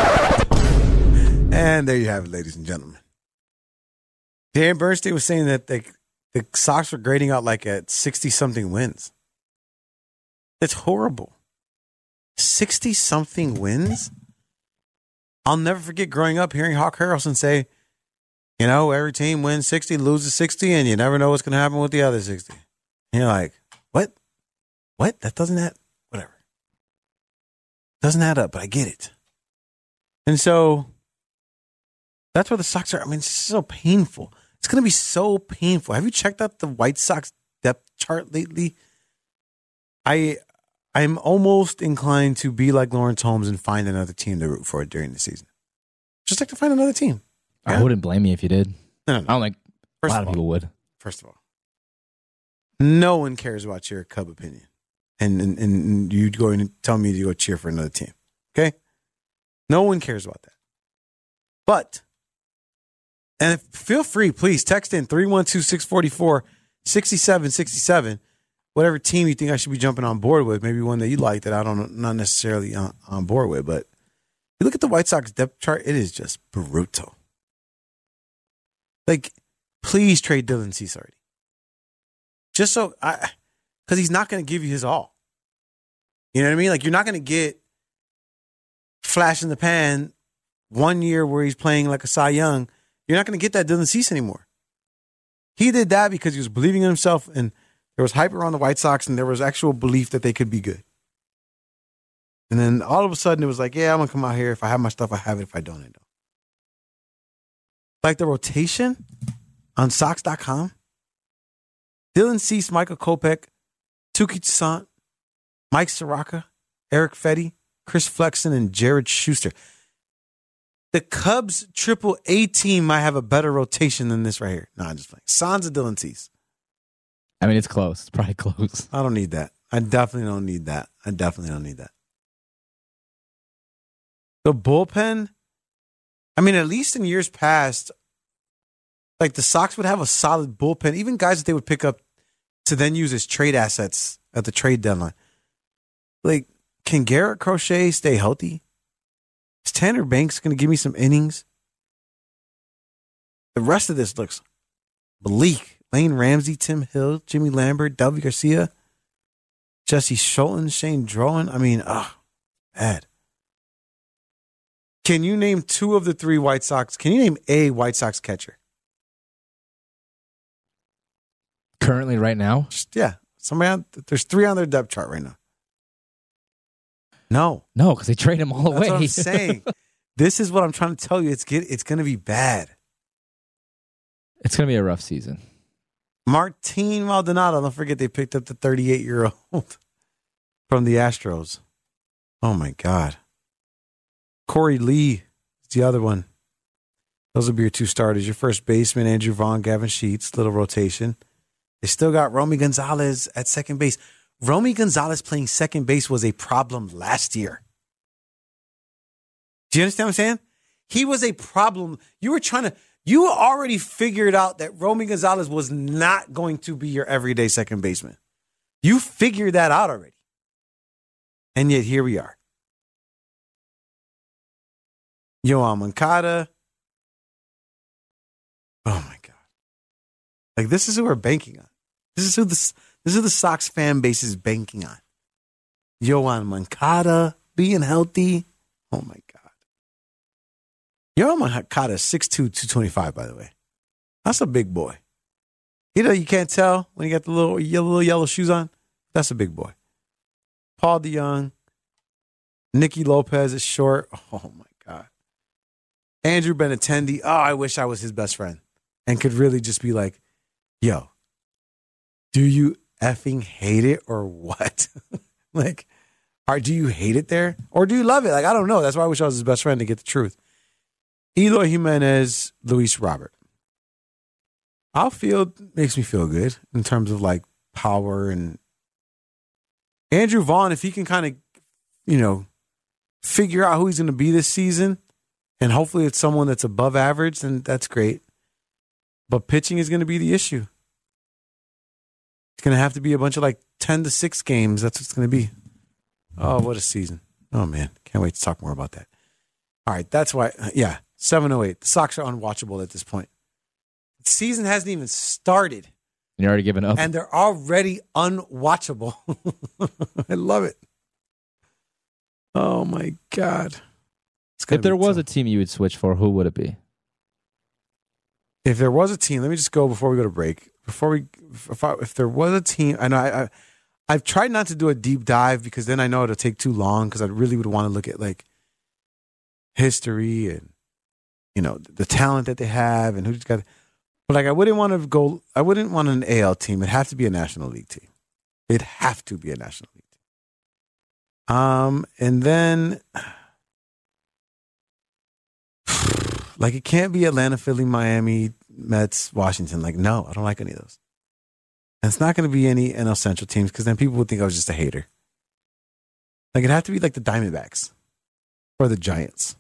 And there you have it, ladies and gentlemen. Dan Bernstein was saying that the Sox were grading out like at 60-something wins. That's horrible. 60-something wins? I'll never forget growing up hearing Hawk Harrelson say, every team wins 60, loses 60, and you never know what's going to happen with the other 60. And you're like, what? What? That doesn't add, whatever. Doesn't add up, but I get it. And so that's where the Sox are. I mean, it's so painful. It's going to be so painful. Have you checked out the White Sox depth chart lately? I'm almost inclined to be like Lawrence Holmes and find another team to root for during the season. Just like to find another team. Yeah? I wouldn't blame you if you did. No. I don't think a lot of people would. First of all, no one cares about your Cub opinion. And you going to tell me to go cheer for another team. Okay? No one cares about that. But, and feel free, please text in 312-644-6767. Whatever team you think I should be jumping on board with, maybe one that you like that I don't not necessarily on board with. But you look at the White Sox depth chart, it is just brutal. Like, please trade Dylan Cease already. Just so because he's not going to give you his all. You know what I mean? Like, you're not going to get flash in the pan 1 year where he's playing like a Cy Young. You're not going to get that Dylan Cease anymore. He did that because he was believing in himself, and there was hype around the White Sox, and there was actual belief that they could be good. And then all of a sudden, it was like, yeah, I'm going to come out here. If I have my stuff, I have it. If I don't, I don't. Like the rotation on Sox.com, Dylan Cease, Michael Kopech, Touki Toussaint, Mike Soroka, Eric Fetty, Chris Flexen, and Jared Schuster. The Cubs Triple-A team might have a better rotation than this right here. No, I'm just playing. Sans and Dylan Cease. I mean, it's close. It's probably close. I don't need that. I definitely don't need that. The bullpen, I mean, at least in years past, like the Sox would have a solid bullpen, even guys that they would pick up to then use as trade assets at the trade deadline. Like, can Garrett Crochet stay healthy? Is Tanner Banks going to give me some innings? The rest of this looks bleak. Lane Ramsey, Tim Hill, Jimmy Lambert, Delvey Garcia, Jesse Scholten, Shane Drowan. I mean, bad. Can you name two of the three White Sox? Can you name a White Sox catcher? Currently, right now? Yeah. There's 3 on their depth chart right now. No, because they trade him all away. That's what I'm saying. This is what I'm trying to tell you. It's going to be bad. It's going to be a rough season. Martin Maldonado. Don't forget they picked up the 38-year-old from the Astros. Oh, my God. Corey Lee is the other one. Those will be your 2 starters. Your first baseman, Andrew Vaughn, Gavin Sheets, little rotation. They still got Romy Gonzalez at second base. Romy Gonzalez playing second base was a problem last year. Do you understand what I'm saying? He was a problem. You already figured out that Romy Gonzalez was not going to be your everyday second baseman. You figured that out already. And yet here we are. Yoan Moncada. Oh my God. Like, this is who we're banking on. This is who the Sox fan base is banking on. Yoan Moncada being healthy. Oh my God. Yoan Moncada is 6'2", 225, by the way. That's a big boy. You can't tell when you got the little yellow shoes on. That's a big boy. Paul DeYoung. Nicky Lopez is short. Oh my God. Andrew Benintendi. Oh, I wish I was his best friend and could really just be like, yo, do you effing hate it or what? Like, do you hate it there or do you love it? Like, I don't know. That's why I wish I was his best friend to get the truth. Eloy Jimenez, Luis Robert. Outfield makes me feel good in terms of like power, and Andrew Vaughn, if he can kind of, figure out who he's going to be this season, and hopefully it's someone that's above average, then that's great. But pitching is going to be the issue. It's going to have to be a bunch of like 10-6 games. That's what it's going to be. Oh, what a season. Oh, man. Can't wait to talk more about that. All right. That's why, 708. The Sox are unwatchable at this point. The season hasn't even started. You're already giving up. And they're already unwatchable. I love it. Oh, my God. If there was a team you would switch for, who would it be? If there was a team, let me just go before we go to break. If there was a team, I know I've tried not to do a deep dive because then I know it'll take too long because I really would want to look at like history and, the talent that they have and who's got. But like I wouldn't want an AL team. It'd have to be a National League team. It'd have to be a National League team. And then like it can't be Atlanta, Philly, Miami, Mets, Washington. Like, no, I don't like any of those. And it's not going to be any NL Central teams because then people would think I was just a hater. Like, it'd have to be like the Diamondbacks or the Giants.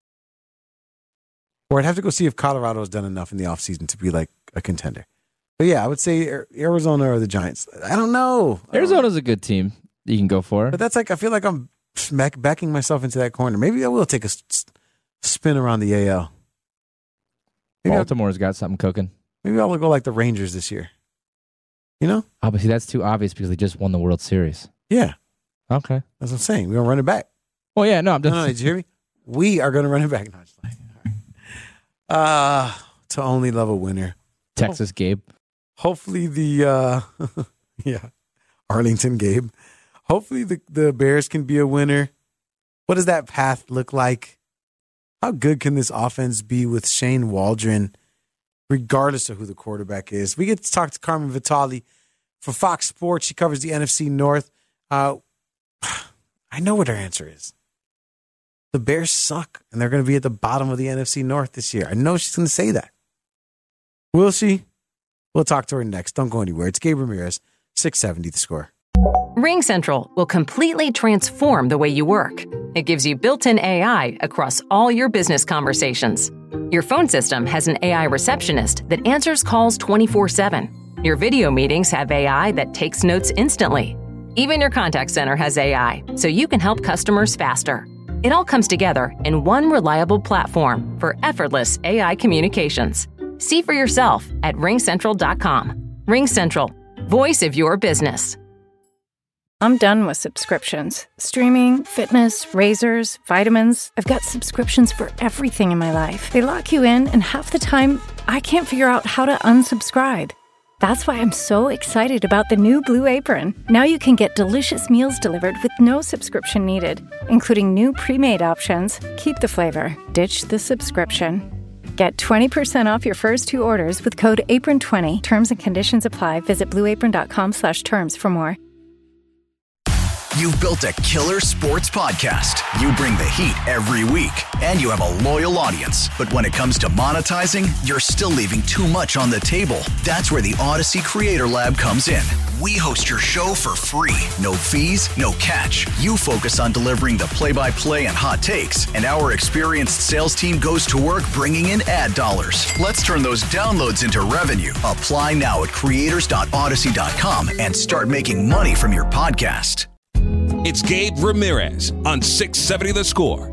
Or I'd have to go see if Colorado has done enough in the offseason to be like a contender. But yeah, I would say Arizona or the Giants. I don't know. Arizona's a good team you can go for. But that's like, I feel like I'm backing myself into that corner. Maybe I will take a spin around the AL. Baltimore's got something cooking. Maybe I'll go like the Rangers this year. Obviously, that's too obvious because they just won the World Series. Yeah. Okay. That's what I'm saying. We're going to run it back. Well, yeah, no, I'm just... No, did you hear me? We are going to run it back. No, just like, all right. To only love a winner. Texas Gabe. Hopefully the, Arlington Gabe. Hopefully the Bears can be a winner. What does that path look like? How good can this offense be with Shane Waldron, regardless of who the quarterback is? We get to talk to Carmen Vitale for Fox Sports. She covers the NFC North. I know what her answer is. The Bears suck, and they're going to be at the bottom of the NFC North this year. I know she's going to say that. Will she? We'll talk to her next. Don't go anywhere. It's Gabe Ramirez, 670 The Score. RingCentral will completely transform the way you work. It gives you built-in AI across all your business conversations. Your phone system has an AI receptionist that answers calls 24/7. Your video meetings have AI that takes notes instantly. Even your contact center has AI, so you can help customers faster. It all comes together in one reliable platform for effortless AI communications. See for yourself at RingCentral.com. RingCentral, voice of your business. I'm done with subscriptions. Streaming, fitness, razors, vitamins. I've got subscriptions for everything in my life. They lock you in, and half the time, I can't figure out how to unsubscribe. That's why I'm so excited about the new Blue Apron. Now you can get delicious meals delivered with no subscription needed, including new pre-made options. Keep the flavor, ditch the subscription. Get 20% off your first 2 orders with code APRON20. Terms and conditions apply. Visit blueapron.com/terms for more. You've built a killer sports podcast. You bring the heat every week, and you have a loyal audience. But when it comes to monetizing, you're still leaving too much on the table. That's where the Odyssey Creator Lab comes in. We host your show for free. No fees, no catch. You focus on delivering the play-by-play and hot takes, and our experienced sales team goes to work bringing in ad dollars. Let's turn those downloads into revenue. Apply now at creators.odyssey.com and start making money from your podcast. It's Gabe Ramirez on 670 The Score.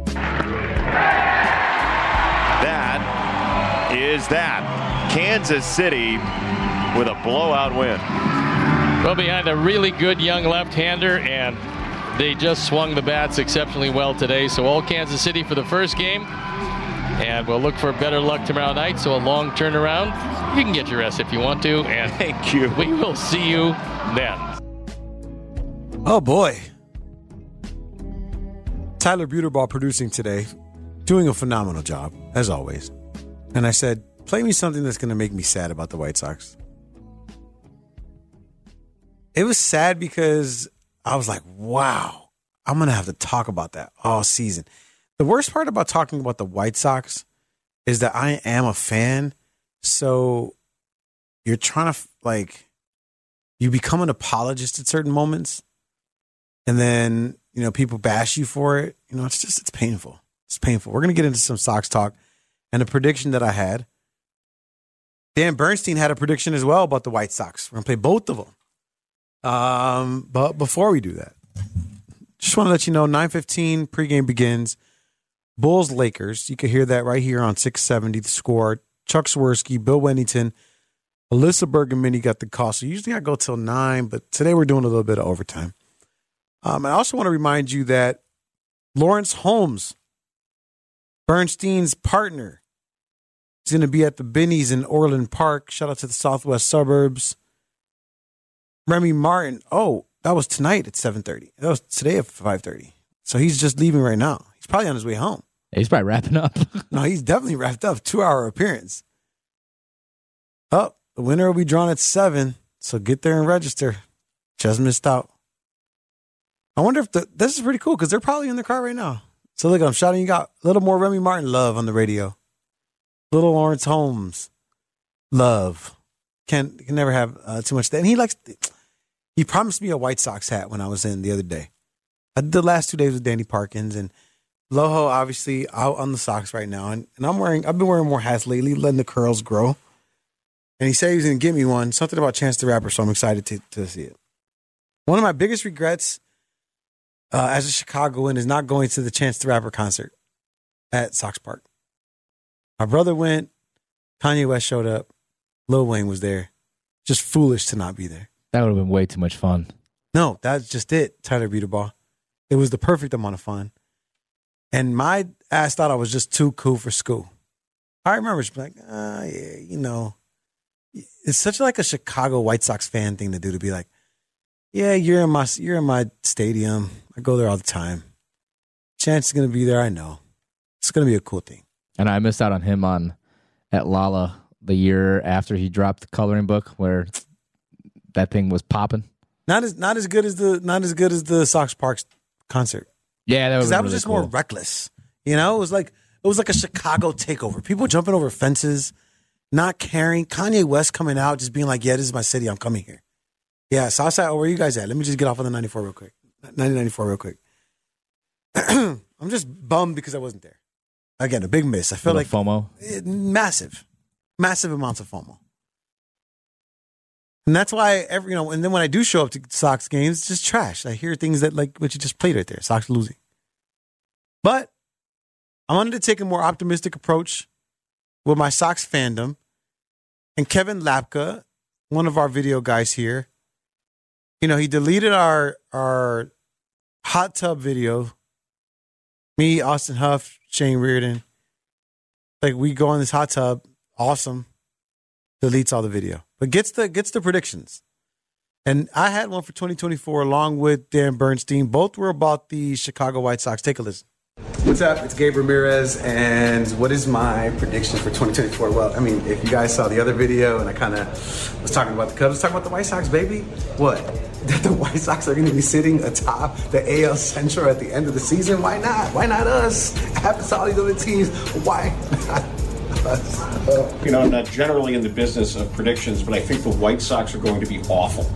That is that. Kansas City with a blowout win. Well, behind a really good young left-hander, and they just swung the bats exceptionally well today. So all Kansas City for the first game, and we'll look for better luck tomorrow night. So a long turnaround. You can get your rest if you want to, and thank you. We will see you then. Oh boy. Tyler Buterball producing today, doing a phenomenal job, as always. And I said, play me something that's going to make me sad about the White Sox. It was sad because I was like, wow, I'm going to have to talk about that all season. The worst part about talking about the White Sox is that I am a fan. So you're trying to, you become an apologist at certain moments. And then, people bash you for it. It's painful. It's painful. We're going to get into some Sox talk and a prediction that I had. Dan Bernstein had a prediction as well about the White Sox. We're going to play both of them. But before we do that, just want to let you know, 9:15 pregame begins. Bulls Lakers. You can hear that right here on 670 The Score. Chuck Swirsky, Bill Wennington, Alyssa Bergamini got the call. So usually I go till 9, but today we're doing a little bit of overtime. I also want to remind you that Lawrence Holmes, Bernstein's partner, is going to be at the Benny's in Orland Park. Shout out to the Southwest Suburbs. Remy Martin. Oh, that was tonight at 7:30. That was today at 5:30. So he's just leaving right now. He's probably on his way home. He's probably wrapping up. No, he's definitely wrapped up. 2-hour appearance. Oh, the winner will be drawn at 7. So get there and register. Just missed out. I wonder if this is pretty cool because they're probably in the car right now. So look, I'm shouting. You got a little more Remy Martin love on the radio. Little Lawrence Holmes love. Can never have too much of that. And he promised me a White Sox hat when I was in the other day. I did the last 2 days with Danny Parkins, and Loho obviously out on the Sox right now. And I've been wearing more hats lately, letting the curls grow. And he said he was going to give me one, something about Chance the Rapper, so I'm excited to see it. One of my biggest regrets as a Chicagoan is not going to the Chance the Rapper concert at Sox Park. My brother went, Kanye West showed up, Lil Wayne was there. Just foolish to not be there. That would have been way too much fun. No, that's just it, Tyler Buterball. It was the perfect amount of fun. And my ass thought I was just too cool for school. I remember just like, it's such like a Chicago White Sox fan thing to do, to be like, yeah, you're in my stadium. I go there all the time. Chance is going to be there, I know. It's going to be a cool thing. And I missed out on him at Lala the year after he dropped the coloring book, where that thing was popping. Not as good as the Sox Park concert. Yeah, that was really just cool. More reckless. It was like a Chicago takeover. People jumping over fences, not caring. Kanye West coming out, just being like, "Yeah, this is my city. I'm coming here." Yeah, Southside. Where are you guys at? Let me just get off on the 9094 real quick. I'm just bummed because I wasn't there. Again, a big miss. I feel like FOMO. Massive amounts of FOMO. And that's why and then when I do show up to Sox games, it's just trash. I hear things that like what you just played right there, Sox losing. But I wanted to take a more optimistic approach with my Sox fandom. And Kevin Lapka, one of our video guys here, he deleted our hot tub video. Me, Austin Huff, Shane Reardon. Like, we go in this hot tub. Awesome. deletes all the video, but gets the predictions. And I had one for 2024 along with Dan Bernstein. Both were about the Chicago White Sox. Take a listen. What's up? It's Gabe Ramirez, and what is my prediction for 2024? Well, I mean, if you guys saw the other video and I kind of was talking about the Cubs, I was talking about the White Sox, baby. What? That the White Sox are going to be sitting atop the AL Central at the end of the season? Why not? Why not us? Happens to all these other teams. Why not us? You know, I'm not generally in the business of predictions, but I think the White Sox are going to be awful.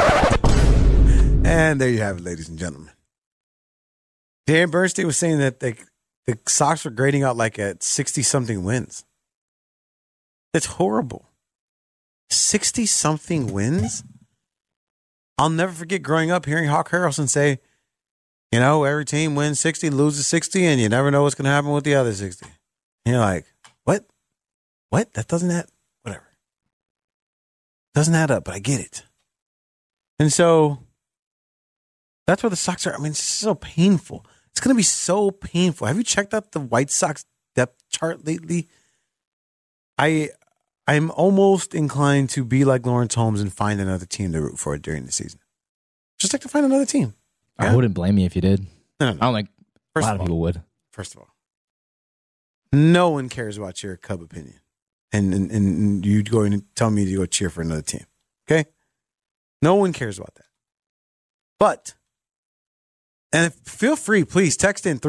And there you have it, ladies and gentlemen. Dan Bernstein was saying that the Sox were grading out like at 60-something wins. That's horrible. 60-something wins? I'll never forget growing up hearing Hawk Harrelson say, you know, every team wins 60, loses 60, and you never know what's going to happen with the other 60. And you're like, what? What? That doesn't add, whatever. Doesn't add up, but I get it. And so that's where the Sox are. I mean, it's so painful. It's going to be so painful. Have you checked out the White Sox depth chart lately? I'm almost inclined to be like Lawrence Holmes and find another team to root for during the season. Just like to find another team. I wouldn't blame you if you did. No. I don't think a lot of people would. First of all, no one cares about your Cub opinion. And you going to tell me to go cheer for another team. Okay? No one cares about that. But, and feel free, please text in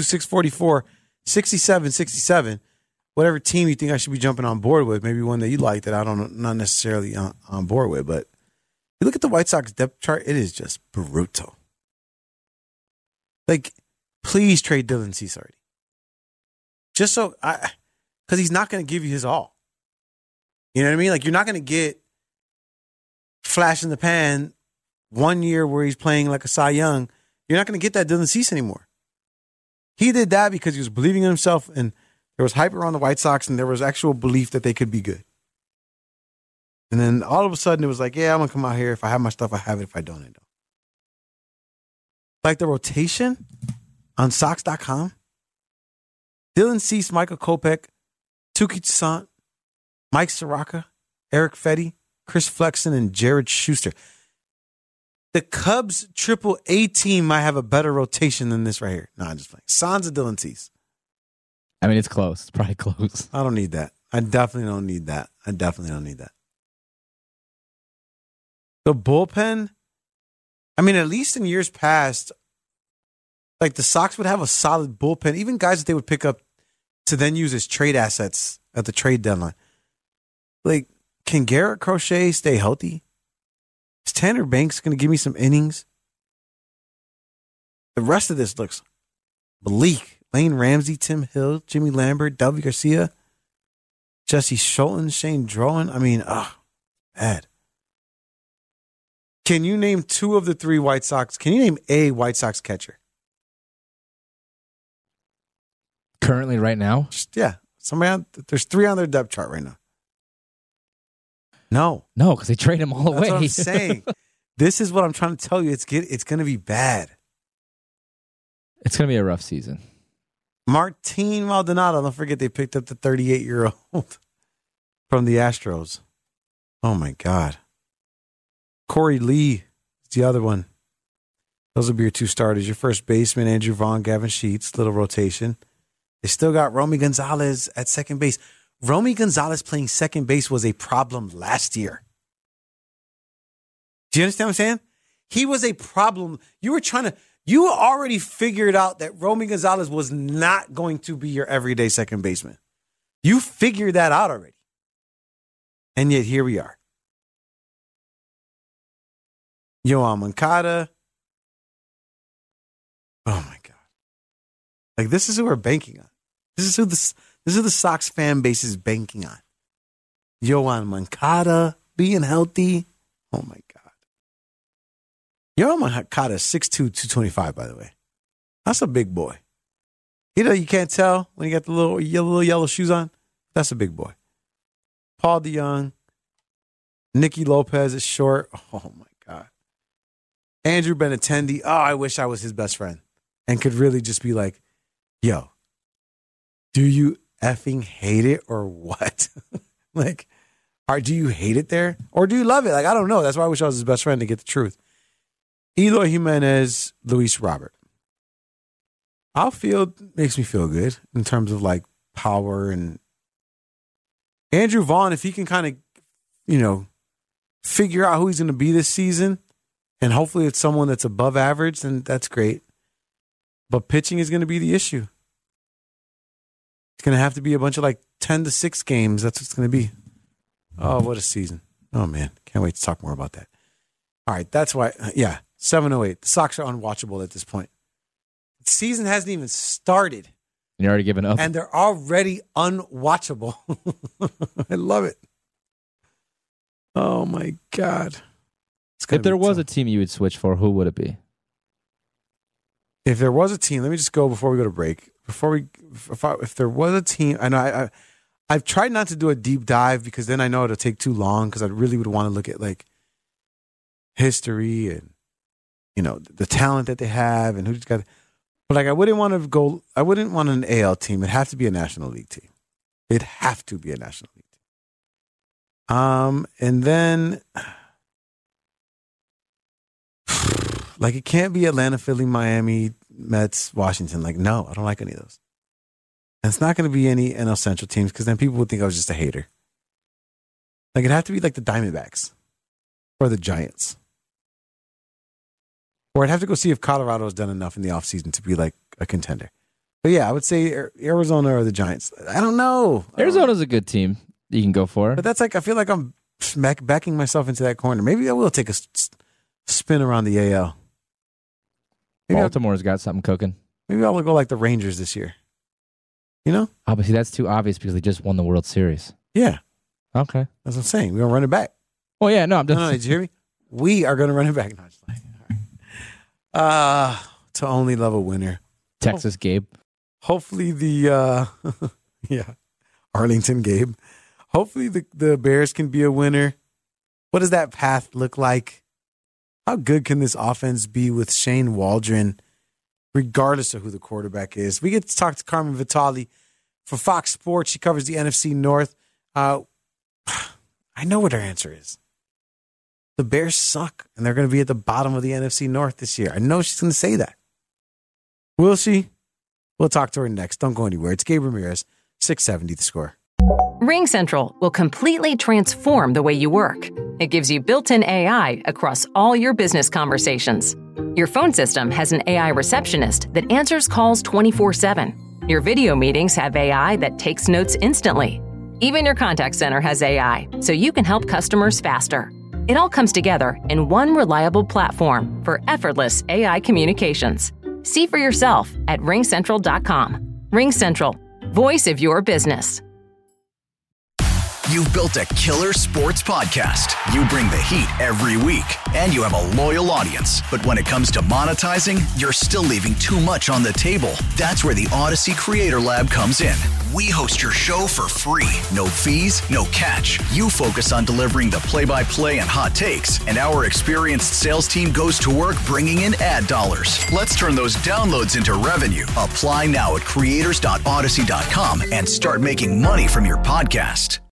312-644-6767. Whatever team you think I should be jumping on board with, maybe one that you like that I don't not necessarily on board with. But you look at the White Sox depth chart, it is just brutal. Like, please trade Dylan Cease already. Just so because he's not going to give you his all. You know what I mean? Like, you're not going to get flash in the pan 1 year where he's playing like a Cy Young. You're not going to get that Dylan Cease anymore. He did that because he was believing in himself, and there was hype around the White Sox, and there was actual belief that they could be good. And then all of a sudden, it was like, yeah, I'm going to come out here. If I have my stuff, I have it. If I don't, I don't. Like the rotation on Sox.com, Dylan Cease, Michael Kopech, Touki Toussaint, Mike Soroka, Eric Fetty, Chris Flexen, and Jared Schuster. The Cubs Triple-A team might have a better rotation than this right here. No, I'm just playing. Sans Dylan Cease. I mean, it's close. It's probably close. I don't need that. I definitely don't need that. The bullpen, I mean, at least in years past, like the Sox would have a solid bullpen, even guys that they would pick up to then use as trade assets at the trade deadline. Like, can Garrett Crochet stay healthy? Is Tanner Banks going to give me some innings? The rest of this looks bleak. Lane Ramsey, Tim Hill, Jimmy Lambert, Delvey Garcia, Jesse Scholten, Shane Drowan. I mean, bad. Can you name two of the three White Sox? Can you name a White Sox catcher? Currently, right now? Yeah. There's three on their depth chart right now. No, because they trade him all away. That's what I'm saying. This is what I'm trying to tell you. It's going to be bad. It's going to be a rough season. Martin Maldonado. Don't forget they picked up the 38-year-old from the Astros. Oh, my God. Corey Lee is the other one. Those will be your two starters. Your first baseman, Andrew Vaughn, Gavin Sheets, little rotation. They still got Romy Gonzalez at second base. Romy Gonzalez playing second base was a problem last year. Do you understand what I'm saying? He was a problem. You already figured out that Romy Gonzalez was not going to be your everyday second baseman. You figured that out already. And yet here we are. Yoan Moncada. Oh my God. Like, this is who we're banking on. This is who the Sox fan base is banking on. Yoan Moncada being healthy. Oh my God. Yoan Moncada is 6'2", 225, by the way. That's a big boy. You can't tell when you got the little yellow shoes on. That's a big boy. Paul DeYoung. Nicky Lopez is short. Oh my God. Andrew Benintendi. Oh, I wish I was his best friend and could really just be like, yo, do you effing hate it or what? Like, Or do you hate it there? Or do you love it? Like, I don't know. That's why I wish I was his best friend to get the truth. Eloy Jimenez, Luis Robert. Outfield makes me feel good in terms of like power, and Andrew Vaughn, if he can kind of, figure out who he's going to be this season, and hopefully it's someone that's above average, then that's great. But pitching is going to be the issue. It's going to have to be a bunch of like 10-6 games. That's what it's going to be. Oh, what a season. Oh, man. Can't wait to talk more about that. All right. That's why, 7:08. The Sox are unwatchable at this point. The season hasn't even started. You're already giving up. And they're already unwatchable. I love it. Oh, my God. If there was a team you would switch for, who would it be? If there was a team, let me just go before we go to break. If there was a team, I know I've tried not to do a deep dive because then I know it'll take too long, because I really would want to look at like history and, the talent that they have and who's got. But like, I wouldn't want an AL team. It'd have to be a National League team. It'd have to be a National League team. And then like, it can't be Atlanta, Philly, Miami, Mets, Washington. Like, no, I don't like any of those. And it's not going to be any NL Central teams, because then people would think I was just a hater. Like, it'd have to be like the Diamondbacks or the Giants. Or I'd have to go see if Colorado has done enough in the offseason to be like a contender. But yeah, I would say Arizona or the Giants. I don't know. Arizona's a good team you can go for. But that's like, I feel like I'm backing myself into that corner. Maybe I will take a spin around the AL. Baltimore's got something cooking. Maybe I'll go like the Rangers this year. Oh, but see, that's too obvious because they just won the World Series. Yeah. Okay. That's what I'm saying. We're going to run it back. Oh, yeah. No, I'm just... No, did you hear me? We are going to run it back. No, just like, all right. To only love a winner. Texas Gabe. Hopefully the... Arlington Gabe. Hopefully the Bears can be a winner. What does that path look like? How good can this offense be with Shane Waldron, regardless of who the quarterback is? We get to talk to Carmen Vitale for Fox Sports. She covers the NFC North. I know what her answer is. The Bears suck, and they're going to be at the bottom of the NFC North this year. I know she's going to say that. Will she? We'll talk to her next. Don't go anywhere. It's Gabe Ramirez, 670 The Score. RingCentral will completely transform the way you work. It gives you built-in AI across all your business conversations. Your phone system has an AI receptionist that answers calls 24/7. Your video meetings have AI that takes notes instantly. Even your contact center has AI, so you can help customers faster. It all comes together in one reliable platform for effortless AI communications. See for yourself at RingCentral.com. RingCentral, voice of your business. You've built a killer sports podcast. You bring the heat every week, and you have a loyal audience. But when it comes to monetizing, you're still leaving too much on the table. That's where the Odyssey Creator Lab comes in. We host your show for free. No fees, no catch. You focus on delivering the play-by-play and hot takes, and our experienced sales team goes to work bringing in ad dollars. Let's turn those downloads into revenue. Apply now at creators.odyssey.com and start making money from your podcast.